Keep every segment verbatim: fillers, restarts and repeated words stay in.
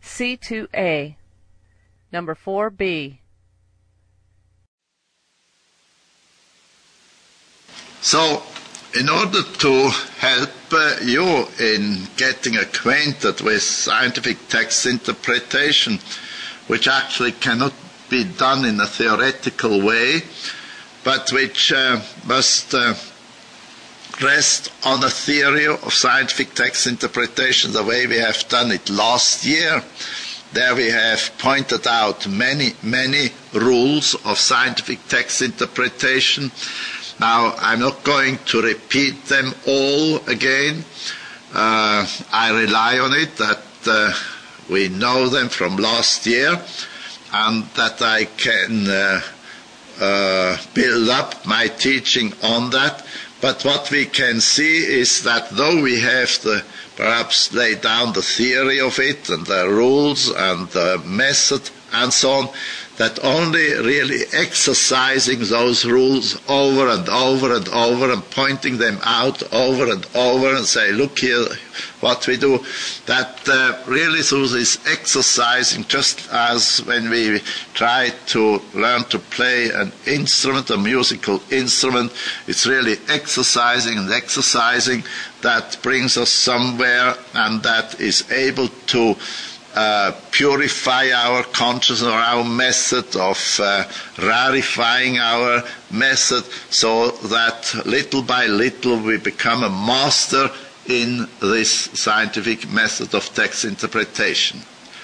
C two A. Number four B. So, in order to help uh, you in getting acquainted with scientific text interpretation, which actually cannot be done in a theoretical way, but which uh, must uh, rest on a theory of scientific text interpretation the way we have done it last year. There we have pointed out many, many rules of scientific text interpretation. Now, I'm not going to repeat them all again. Uh, I rely on it that uh, we know them from last year and that I can uh, uh, build up my teaching on that. But what we can see is that though we have to perhaps lay down the theory of it and the rules and the method and so on, that only really exercising those rules over and over and over and pointing them out over and over and say, look here what we do, that uh, really through this exercising, just as when we try to learn to play an instrument, a musical instrument, it's really exercising and exercising that brings us somewhere, and that is able to Uh, purify our consciousness or our method of uh, rarifying our method, so that little by little we become a master in this scientific method of text interpretation.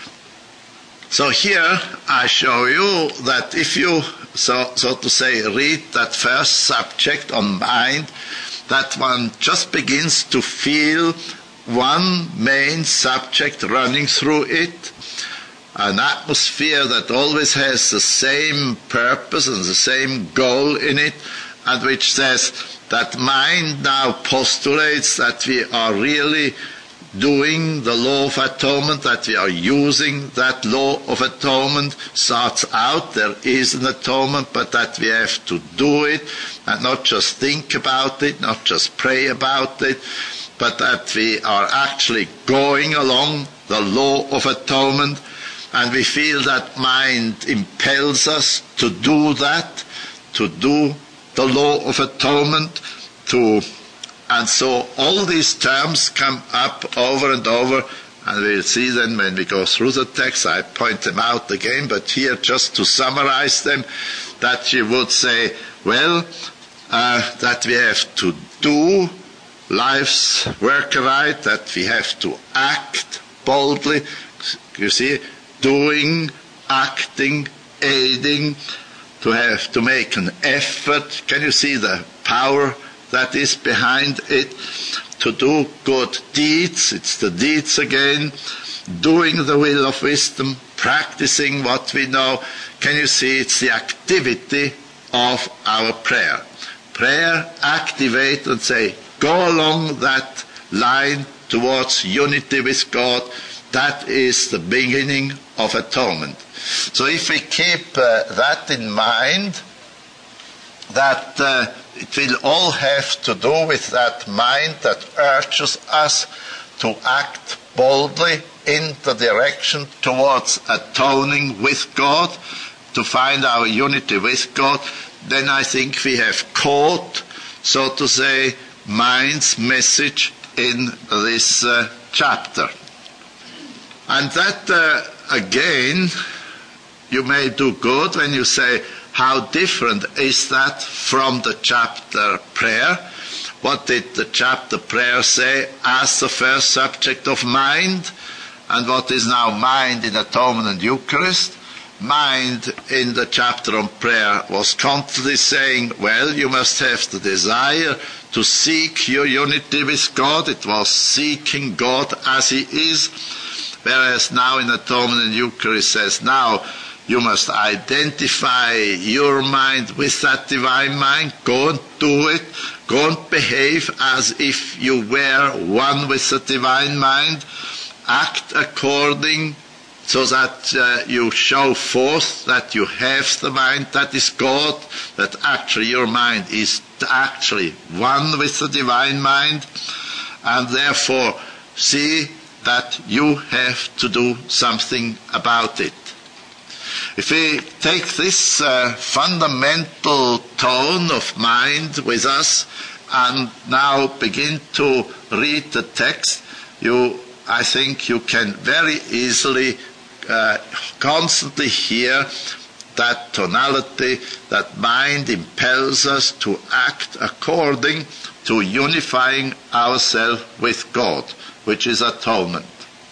So here I show you that if you, so, so to say, read that first subject on mind, that one just begins to feel one main subject running through it, an atmosphere that always has the same purpose and the same goal in it, and which says that mind now postulates that we are really doing the law of atonement, that we are using that law of atonement. Starts out, there is an atonement, but that we have to do it, and not just think about it, not just pray about it, but that we are actually going along the law of atonement, and we feel that mind impels us to do that, to do the law of atonement, to, and so all these terms come up over and over, and we'll see then when we go through the text, I point them out again, but here just to summarize them, that you would say, well, uh, that we have to do life's work right, that we have to act boldly, you see, doing, acting, aiding, to have to make an effort. Can you see the power that is behind it? To do good deeds, it's the deeds again, doing the will of wisdom, practicing what we know. Can you see, it's the activity of our prayer. Prayer, activate and say, go along that line towards unity with God. That is the beginning of atonement. So if we keep uh, that in mind, that uh, it will all have to do with that mind that urges us to act boldly in the direction towards atoning with God, to find our unity with God, then I think we have caught, so to say, mind's message in this uh, chapter. And that, uh, again, you may do good when you say, how different is that from the chapter prayer? What did the chapter prayer say as the first subject of mind? And what is now mind in atonement and Eucharist? Mind in the chapter on prayer was constantly saying, well, you must have the desire to seek your unity with God. It was seeking God as He is. Whereas now in atonement and Eucharist says, now you must identify your mind with that divine mind. Go and do it. Go and behave as if you were one with the divine mind. Act according, so that uh, you show forth that you have the mind that is God, that actually your mind is actually one with the divine mind, and therefore see that you have to do something about it. If we take this uh, fundamental tone of mind with us and now begin to read the text, you, I think you can very easily uh, constantly hear that tonality, that mind impels us to act according to unifying ourselves with God, which is atonement.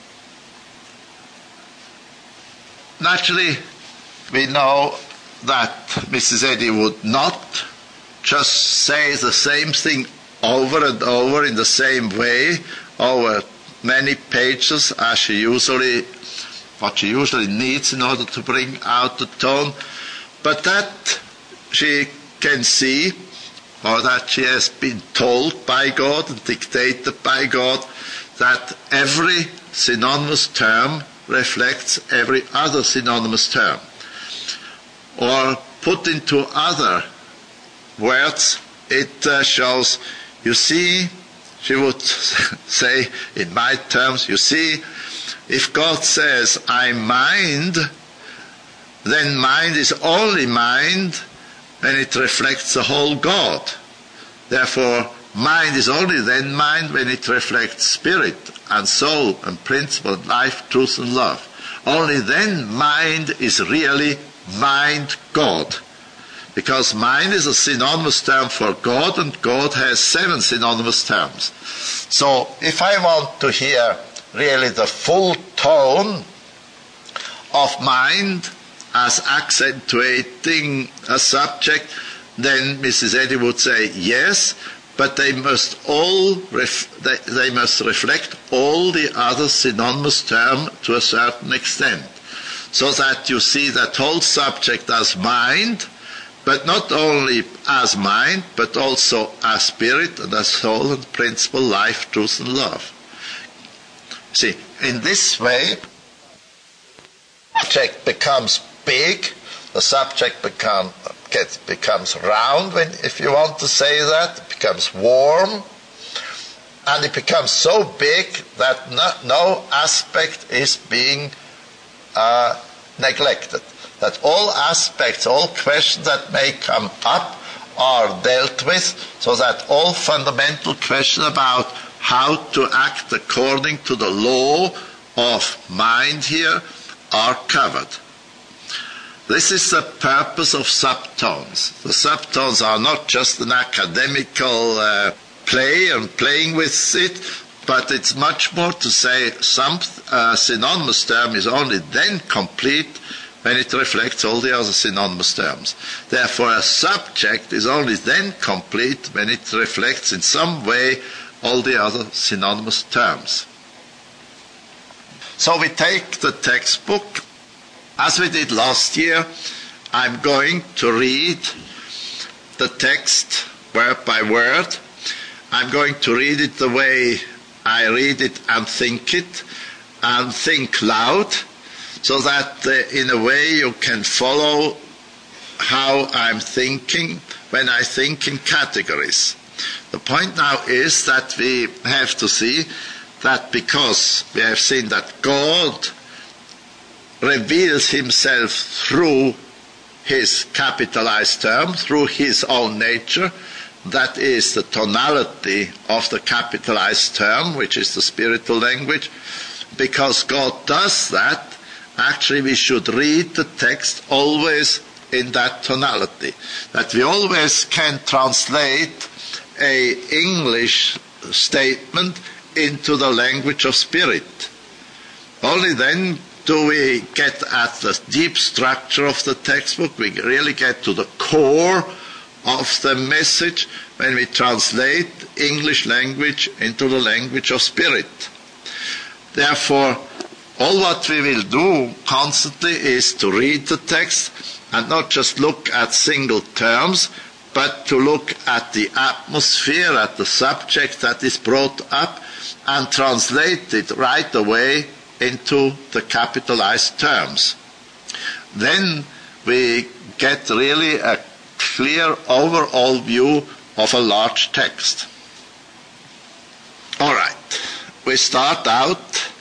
Naturally, we know that Missus Eddy would not just say the same thing over and over in the same way over many pages as she usually, what she usually needs in order to bring out the tone, but that she can see, or that she has been told by God and dictated by God, that every synonymous term reflects every other synonymous term. Or put into other words, it uh, shows, you see, she would say in my terms, you see, if God says, I mind, then mind is only mind when it reflects the whole God. Therefore, mind is only then mind when it reflects spirit and soul and principle, life, truth and love. Only then mind is really mind God. Because mind is a synonymous term for God, and God has seven synonymous terms. So if I want to hear really the full tone of mind as accentuating a subject, then Missus Eddy would say yes, but they must all ref- they, they must reflect all the other synonymous terms to a certain extent, so that you see that whole subject as mind, but not only as mind, but also as spirit and as soul and principle, life, truth and love. See, in this way, the subject becomes big, the subject become, gets, becomes round, when, if you want to say that, it becomes warm, and it becomes so big that no, no aspect is being uh, neglected. That all aspects, all questions that may come up are dealt with, so that all fundamental questions about how to act according to the law of mind here are covered. This is the purpose of subtones. The subtones are not just an academical uh, play and playing with it, but it's much more to say some uh, synonymous term is only then complete when it reflects all the other synonymous terms. Therefore, a subject is only then complete when it reflects in some way all the other synonymous terms. So we take the textbook. As we did last year, I'm going to read the text word by word. I'm going to read it the way I read it and think it, and think loud, so that uh, in a way you can follow how I'm thinking when I think in categories. The point now is that we have to see that because we have seen that God reveals himself through his capitalized term, through his own nature, that is the tonality of the capitalized term, which is the spiritual language. Because God does that, actually we should read the text always in that tonality. That we always can translate a English statement into the language of spirit. Only then do we get at the deep structure of the textbook, we really get to the core of the message when we translate English language into the language of spirit. Therefore, all what we will do constantly is to read the text and not just look at single terms, but to look at the atmosphere, at the subject that is brought up, and translate it right away into the capitalized terms. Then we get really a clear overall view of a large text. All right, we start out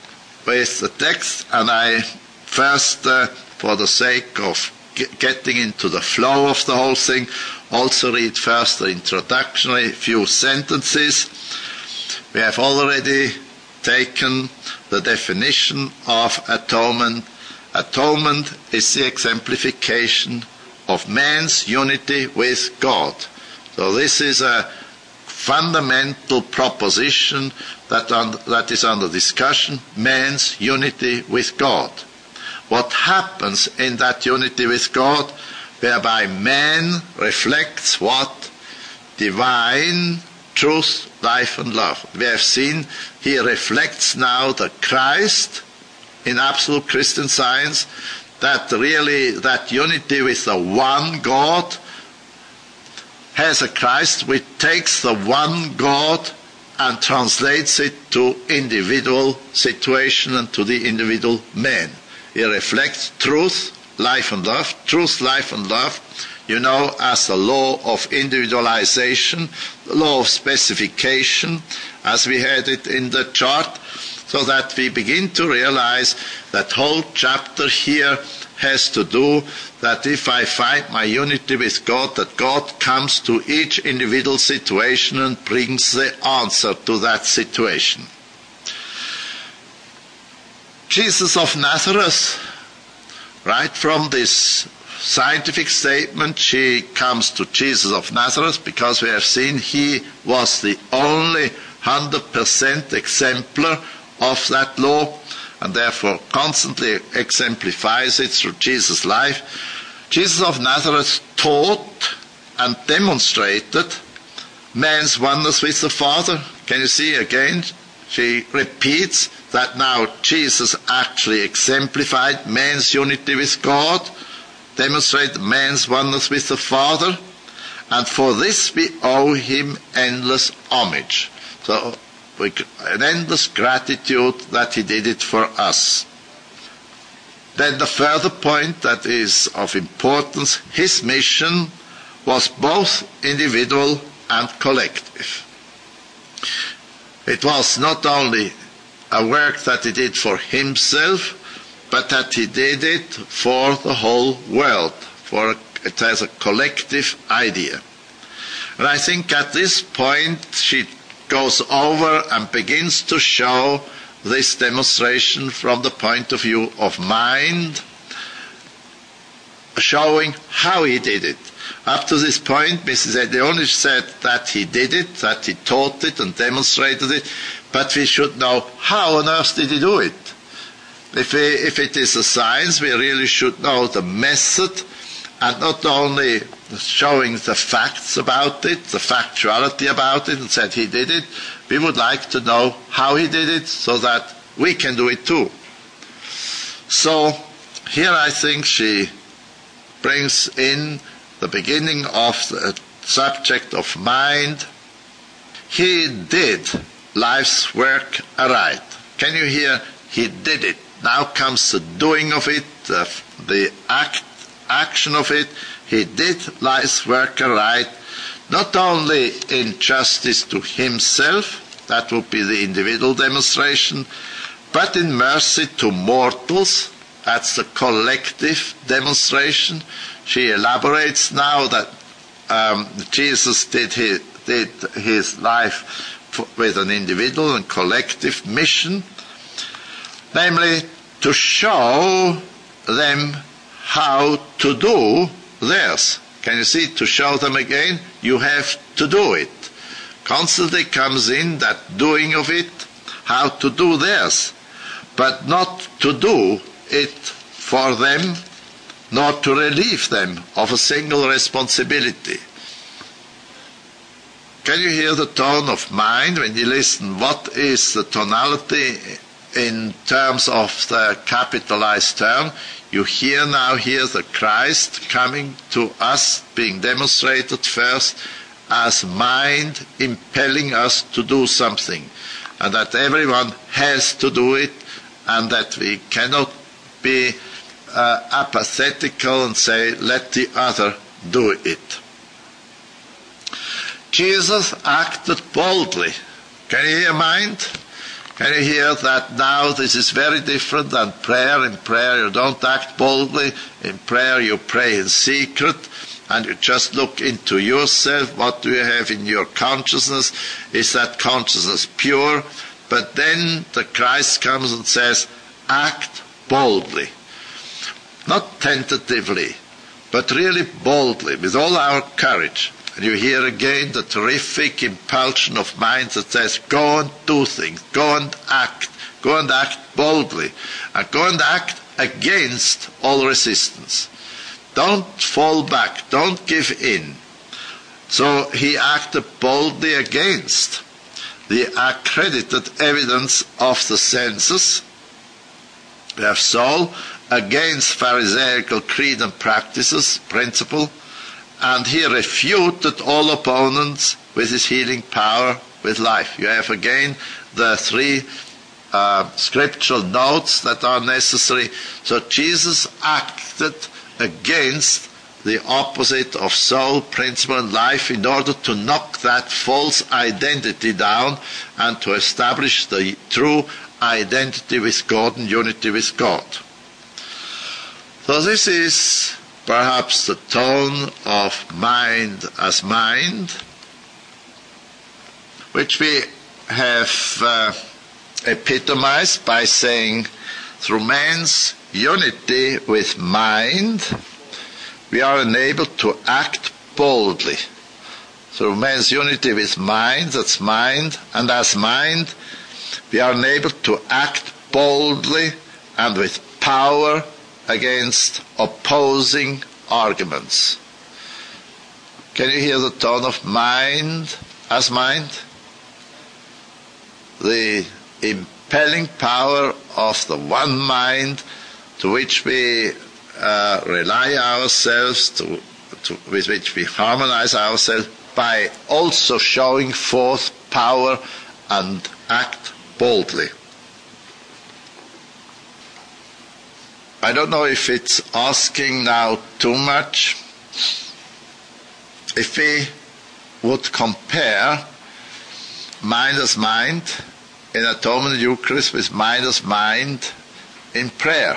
with the text, and I first, uh, for the sake of getting into the flow of the whole thing, also read first the introductory few sentences. We have already taken the definition of atonement. Atonement is the exemplification of man's unity with God. So this is a fundamental proposition that, un- that is under discussion, man's unity with God. What happens in that unity with God, whereby man reflects what? Divine truth, life and love. We have seen he reflects now the Christ in absolute Christian Science, that really that unity with the one God has a Christ which takes the one God and translates it to individual situation and to the individual man. He reflects truth, life and love. Truth, life and love, you know, as the law of individualization, the law of specification, as we had it in the chart, so that we begin to realize that whole chapter here has to do that if I find my unity with God, that God comes to each individual situation and brings the answer to that situation. Jesus of Nazareth, right from this scientific statement, she comes to Jesus of Nazareth because we have seen he was the only one hundred percent exemplar of that law, and therefore constantly exemplifies it through Jesus' life. Jesus of Nazareth taught and demonstrated man's oneness with the Father. Can you see again? She repeats that now Jesus actually exemplified man's unity with God, demonstrated man's oneness with the Father, and for this we owe him endless homage. So we, an endless gratitude that he did it for us. Then the further point that is of importance, his mission was both individual and collective. It was not only a work that he did for himself, but that he did it for the whole world, for a, it has a collective idea. And I think at this point she goes over and begins to show this demonstration from the point of view of mind, showing how he did it. Up to this point, Missus Edioni said that he did it, that he taught it and demonstrated it, but we should know how on earth did he do it. If, we, if it is a science, we really should know the method, and not only showing the facts about it, the factuality about it, and said he did it. We would like to know how he did it so that we can do it too. So here I think she brings in the beginning of the subject of mind. He did life's work aright. Can you hear? He did it. Now comes the doing of it, the, the act, action of it. He did life's work aright, not only in justice to himself, that would be the individual demonstration, but in mercy to mortals, that's the collective demonstration. She elaborates now that um, Jesus did his, did his life for, with an individual and collective mission, namely to show them how to do theirs. Can you see? To show them again, you have to do it. Constantly comes in that doing of it, how to do theirs, but not to do it for them, nor to relieve them of a single responsibility. Can you hear the tone of mind when you listen? What is the tonality in terms of the capitalized term? You hear now here the Christ coming to us, being demonstrated first as mind impelling us to do something, and that everyone has to do it, and that we cannot be uh, apathetical and say, let the other do it. Jesus acted boldly. Can you hear mind? Can you hear that now? This is very different than prayer. In prayer you don't act boldly. In prayer you pray in secret, and you just look into yourself. What do you have in your consciousness? Is that consciousness pure? But then the Christ comes and says, act boldly. Not tentatively, but really boldly, with all our courage. And you hear again the terrific impulsion of mind that says, go and do things, go and act, go and act boldly, and go and act against all resistance. Don't fall back, don't give in. So he acted boldly against the accredited evidence of the senses. We have Saul against Pharisaical creed and practices, principle, and he refuted all opponents with his healing power, with life. You have again the three uh, scriptural notes that are necessary. So Jesus acted against the opposite of soul, principle, and life in order to knock that false identity down and to establish the true identity with God and unity with God. So this is perhaps the tone of mind as mind, which we have uh, epitomized by saying, through man's unity with mind, we are enabled to act boldly. Through man's unity with mind, that's mind, and as mind, we are enabled to act boldly and with power against opposing arguments. Can you hear the tone of mind as mind? The impelling power of the one mind to which we uh, rely ourselves, to, to, with which we harmonize ourselves by also showing forth power and act boldly. I don't know if it's asking now too much. If we would compare mind as mind in atonement and Eucharist with mind as mind in prayer.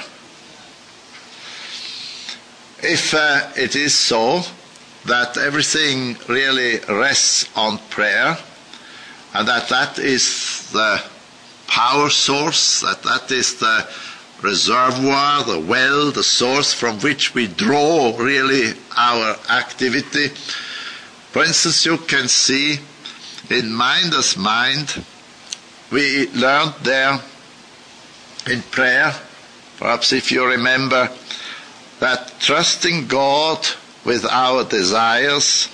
If uh, it is so that everything really rests on prayer, and that that is the power source, that that is the reservoir, the well, the source from which we draw really our activity. For instance, you can see in mind as mind, we learned there in prayer, perhaps if you remember, that trusting God with our desires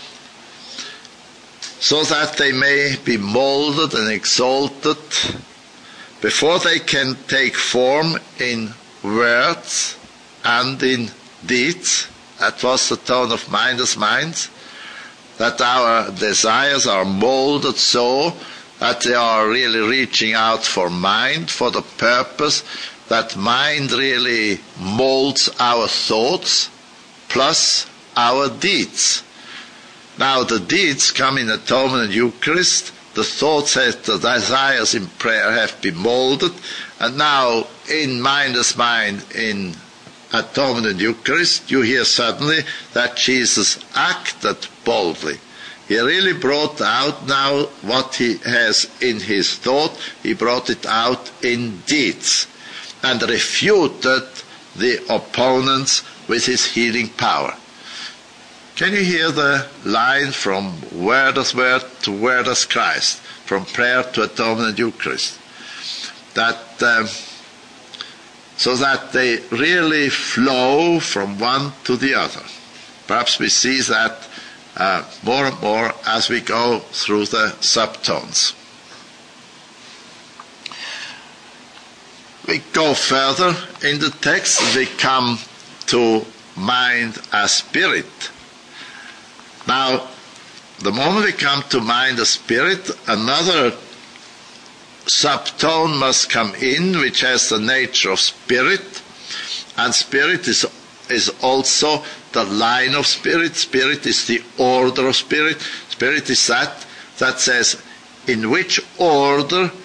so that they may be molded and exalted before they can take form in words and in deeds. That was the tone of mind as mind, that our desires are molded so that they are really reaching out for mind, for the purpose that mind really molds our thoughts plus our deeds. Now the deeds come in atonement and Eucharist. The thoughts and the desires in prayer have been molded, and now in mind as mind in atonement and Eucharist, you hear suddenly that Jesus acted boldly. He really brought out now what he has in his thought. He brought it out in deeds and refuted the opponents with his healing power. Can you hear the line from word as word to word as Christ, from prayer to atonement and Eucharist? That um, so that they really flow from one to the other. Perhaps we see that uh, more and more as we go through the subtones. We go further in the text and we come to mind as spirit. Now, the moment we come to mind as spirit, another subtone must come in which has the nature of spirit, and spirit is is also the line of spirit. Spirit is the order of spirit. Spirit is that that says in which order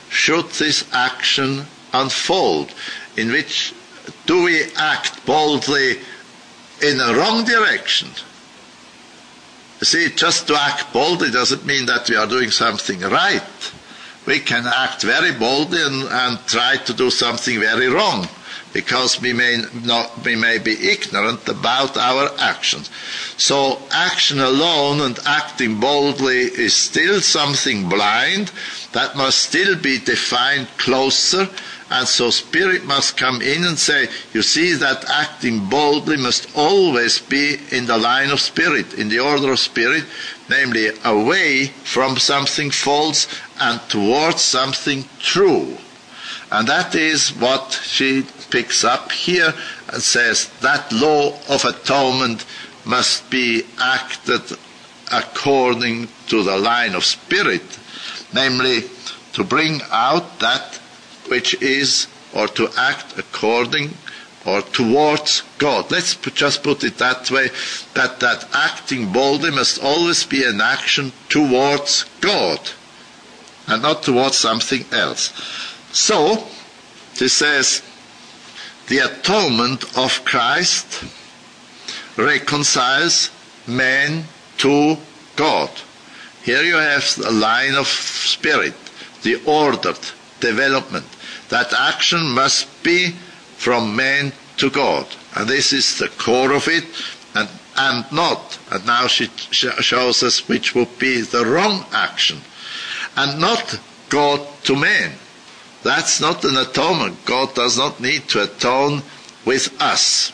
should this action unfold? In which do we act boldly in a wrong direction? You see, just to act boldly doesn't mean that we are doing something right. We can act very boldly and, and try to do something very wrong, because we may not, we may be ignorant about our actions. So action alone and acting boldly is still something blind that must still be defined closer. And so Spirit must come in and say, you see that acting boldly must always be in the line of Spirit, in the order of Spirit, namely away from something false and towards something true. And that is what she picks up here and says that law of atonement must be acted according to the line of Spirit, namely to bring out that which is, or to act according or towards God. Let's just put it that way, that that acting boldly must always be an action towards God and not towards something else. So, this says, the atonement of Christ reconciles man to God. Here you have the line of Spirit, the ordered development. That action must be from man to God. And this is the core of it, and, and not, and now she shows us which would be the wrong action, and not God to man. That's not an atonement. God does not need to atone with us.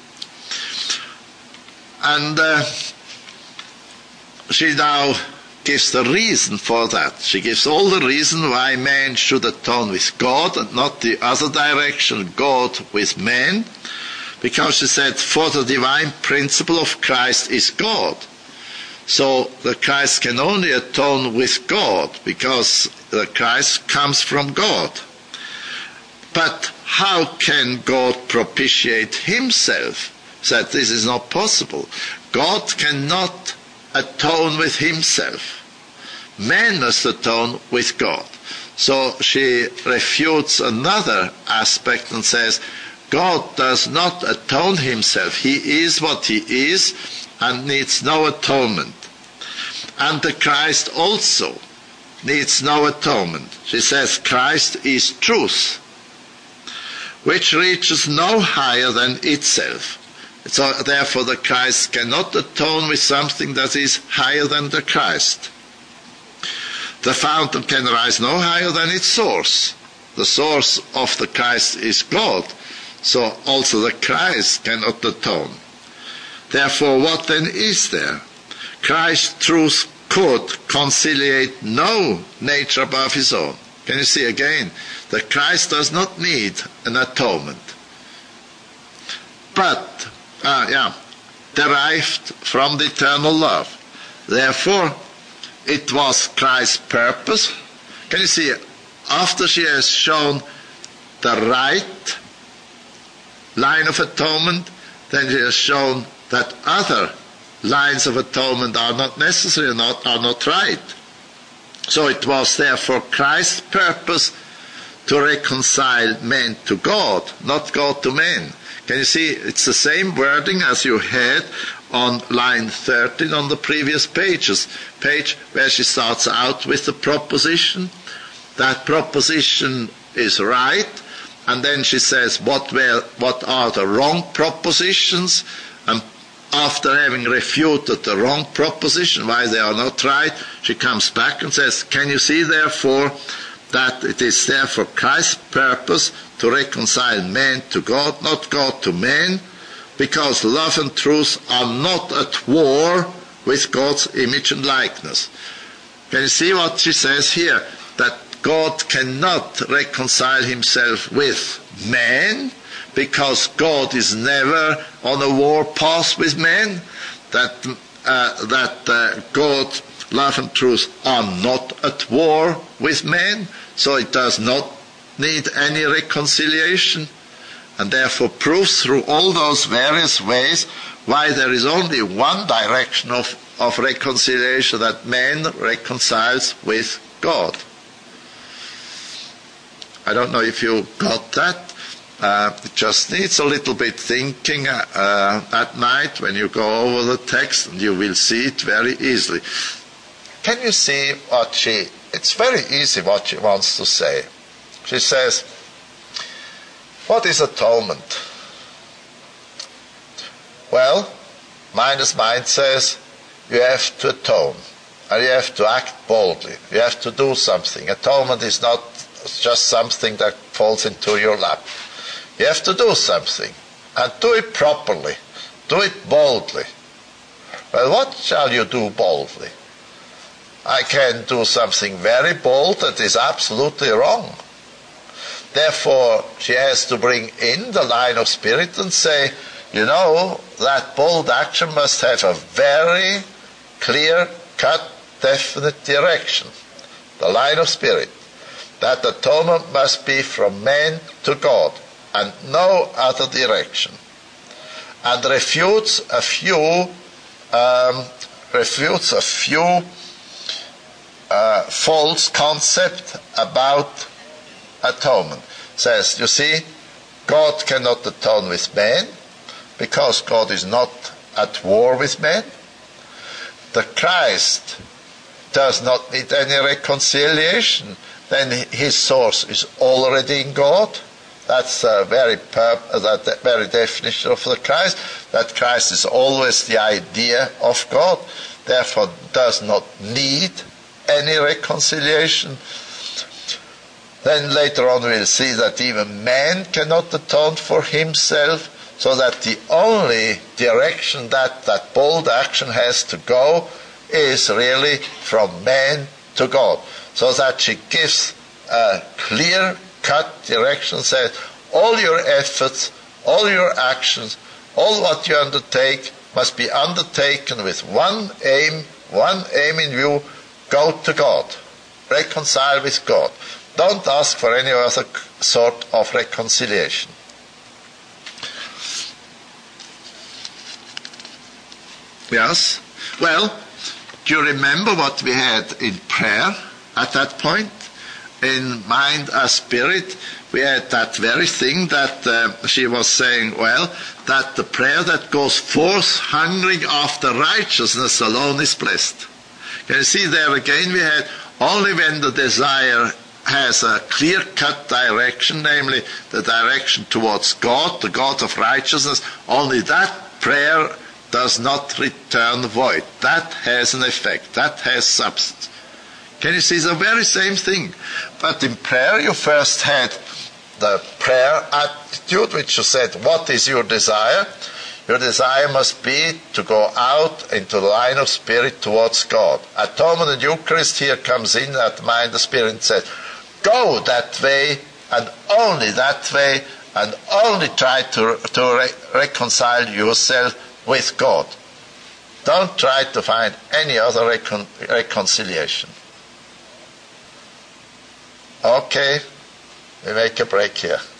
And uh, she now gives the reason for that. She gives all the reason why man should atone with God and not the other direction, God with man. Because she said, for the divine principle of Christ is God. So the Christ can only atone with God, because the Christ comes from God. But how can God propitiate himself? Said this is not possible. God cannot atone with himself. Man must atone with God. So she refutes another aspect and says, God does not atone himself. He is what he is and needs no atonement. And the Christ also needs no atonement. She says Christ is truth, which reaches no higher than itself. So therefore the Christ cannot atone with something that is higher than the Christ. The fountain can rise no higher than its source. The source of the Christ is God, so also the Christ cannot atone. Therefore, what then is there? Christ's truth could conciliate no nature above his own. Can you see again? The Christ does not need an atonement. But, ah, yeah, derived from the eternal love. Therefore, it was Christ's purpose. Can you see, after she has shown the right line of atonement, then she has shown that other lines of atonement are not necessary, not, are not right. So it was therefore Christ's purpose to reconcile man to God, not God to man. Can you see, it's the same wording as you had on line thirteen on the previous pages, page where she starts out with the proposition. That proposition is right, and then she says what were, what are the wrong propositions, and after having refuted the wrong proposition, why they are not right, she comes back and says, can you see therefore that it is therefore Christ's purpose to reconcile man to God, not God to man, because love and truth are not at war with God's image and likeness. Can you see what she says here? That God cannot reconcile himself with man, because God is never on a war path with man, that, uh, that uh, God, love and truth are not at war with man, so it does not need any reconciliation, and therefore proves through all those various ways why there is only one direction of, of reconciliation, that man reconciles with God. I don't know if you got that. Uh, it just needs a little bit thinking uh, at night when you go over the text, and you will see it very easily. Can you see what she... It's very easy what she wants to say. She says, what is atonement? Well, Minus Mind says, you have to atone, and you have to act boldly. You have to do something. Atonement is not just something that falls into your lap. You have to do something, and do it properly. Do it boldly. Well, what shall you do boldly? I can do something very bold that is absolutely wrong. Therefore, she has to bring in the line of spirit and say, you know, that bold action must have a very clear-cut, definite direction. The line of spirit. That atonement must be from man to God, and no other direction. And refutes a few, um, refutes a few uh, false concepts about atonement. Says, you see, God cannot atone with man, because God is not at war with man. The Christ does not need any reconciliation. Then his source is already in God. That's the very purpose, that very definition of the Christ. That Christ is always the idea of God, therefore does not need any reconciliation. Then later on we'll see that even man cannot atone for himself, so that the only direction that that bold action has to go is really from man to God. So that she gives a clear-cut direction, says all your efforts, all your actions, all what you undertake must be undertaken with one aim, one aim in view: go to God, reconcile with God. Don't ask for any other sort of reconciliation. Yes? Well, do you remember what we had in prayer at that point? In mind as spirit, we had that very thing that uh, she was saying, well, that the prayer that goes forth hungering after righteousness alone is blessed. Can you see there again we had only when the desire has a clear-cut direction, namely the direction towards God, the God of righteousness, only that prayer does not return void. That has an effect. That has substance. Can you see? It's the very same thing. But in prayer you first had the prayer attitude, which you said, what is your desire? Your desire must be to go out into the line of spirit towards God. Atonement and Eucharist here comes in at mind the spirit and says, go that way and only that way, and only try to, to re- reconcile yourself with God. Don't try to find any other recon- reconciliation. Okay, we make a break here.